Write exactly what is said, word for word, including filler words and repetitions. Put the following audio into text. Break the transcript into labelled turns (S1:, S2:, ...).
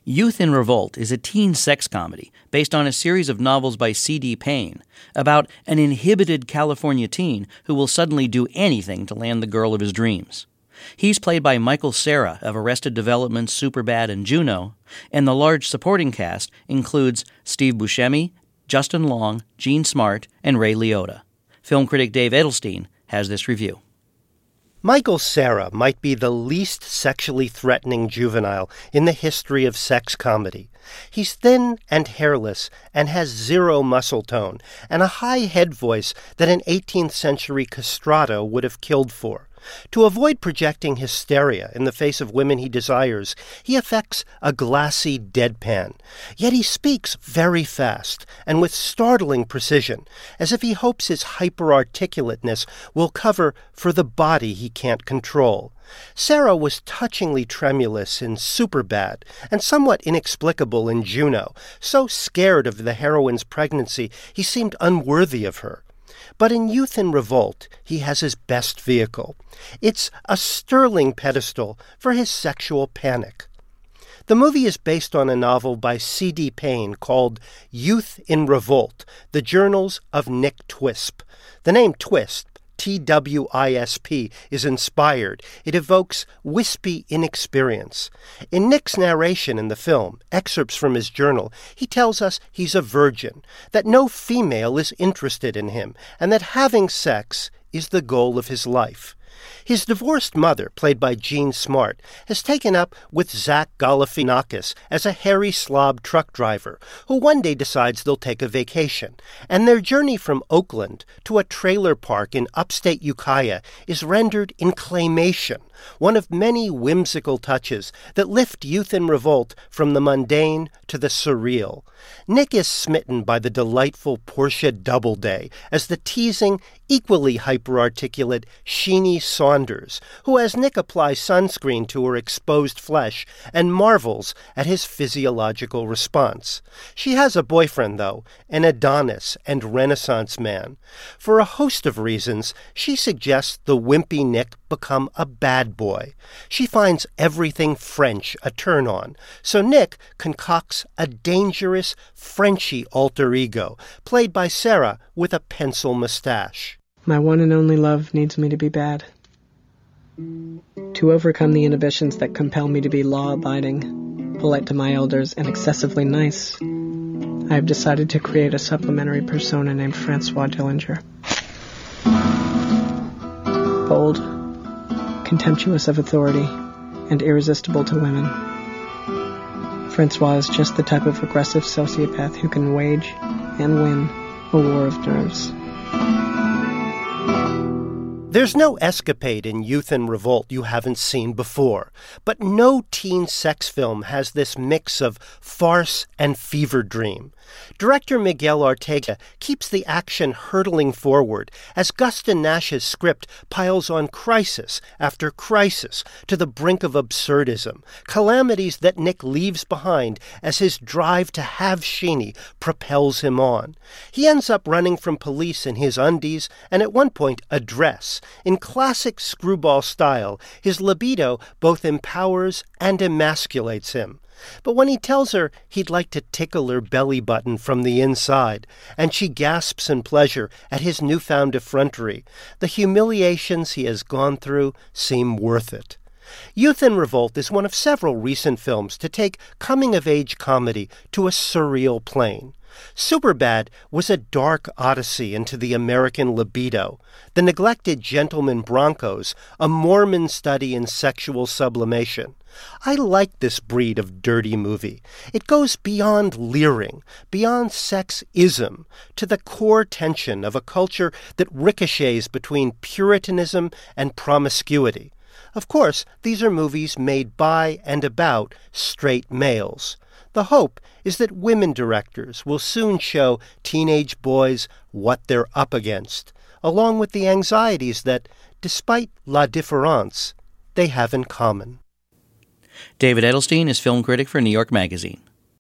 S1: Youth in Revolt is a teen sex comedy based on a series of novels by C D Payne about an inhibited California teen who will suddenly do anything to land the girl of his dreams. He's played by Michael Cera of Arrested Development, Superbad, and Juno, and the large supporting cast includes Steve Buscemi, Justin Long, Jean Smart, and Ray Liotta. Film critic Dave Edelstein has this review.
S2: Michael Cera might be the least sexually threatening juvenile in the history of sex comedy. He's thin and hairless and has zero muscle tone and a high head voice that an eighteenth century castrato would have killed for. To avoid projecting hysteria in the face of women he desires, he affects a glassy deadpan. Yet he speaks very fast and with startling precision, as if he hopes his hyperarticulateness will cover for the body he can't control. Cera was touchingly tremulous in Superbad and somewhat inexplicable in Juno, so scared of the heroine's pregnancy he seemed unworthy of her. But in Youth in Revolt, he has his best vehicle. It's a sterling pedestal for his sexual panic. The movie is based on a novel by C D Payne called Youth in Revolt, The Journals of Nick Twisp. The name Twisp, T W I S P, is inspired. It evokes wispy inexperience. In Nick's narration in the film, excerpts from his journal, he tells us he's a virgin, that no female is interested in him, and that having sex is the goal of his life. His divorced mother, played by Jean Smart, has taken up with Zach Galifianakis as a hairy slob truck driver who one day decides they'll take a vacation, and their journey from Oakland to a trailer park in upstate Ukiah is rendered in claymation, one of many whimsical touches that lift Youth in Revolt from the mundane to the surreal. Nick is smitten by the delightful Portia Doubleday as the teasing, equally hyperarticulate Sheenie Saunders, who as Nick applies sunscreen to her exposed flesh and marvels at his physiological response. She has a boyfriend, though, an Adonis and Renaissance man. For a host of reasons, she suggests the wimpy Nick become a bad boy. She finds everything French a turn-on, so Nick concocts a dangerous Frenchy alter ego, played by Cera with a pencil mustache.
S3: My one and only love needs me to be bad. To overcome the inhibitions that compel me to be law-abiding, polite to my elders, and excessively nice, I have decided to create a supplementary persona named Francois Dillinger. Bold, contemptuous of authority, and irresistible to women. Francois is just the type of aggressive sociopath who can wage and win a war of nerves.
S2: There's no escapade in Youth in Revolt you haven't seen before, but no teen sex film has this mix of farce and fever dream. Director Miguel Ortega keeps the action hurtling forward as Guston Nash's script piles on crisis after crisis to the brink of absurdism, calamities that Nick leaves behind as his drive to have Sheenie propels him on. He ends up running from police in his undies and at one point a dress. In classic screwball style, his libido both empowers and emasculates him. But when he tells her he'd like to tickle her belly button from the inside, and she gasps in pleasure at his newfound effrontery, the humiliations he has gone through seem worth it. Youth in Revolt is one of several recent films to take coming-of-age comedy to a surreal plane. Superbad was a dark odyssey into the American libido. The Neglected Gentleman Broncos, a Mormon study in sexual sublimation. I like this breed of dirty movie. It goes beyond leering, beyond sexism, to the core tension of a culture that ricochets between Puritanism and promiscuity. Of course, these are movies made by and about straight males. The hope is that women directors will soon show teenage boys what they're up against, along with the anxieties that, despite la différence, they have in common.
S1: David Edelstein is film critic for New York Magazine.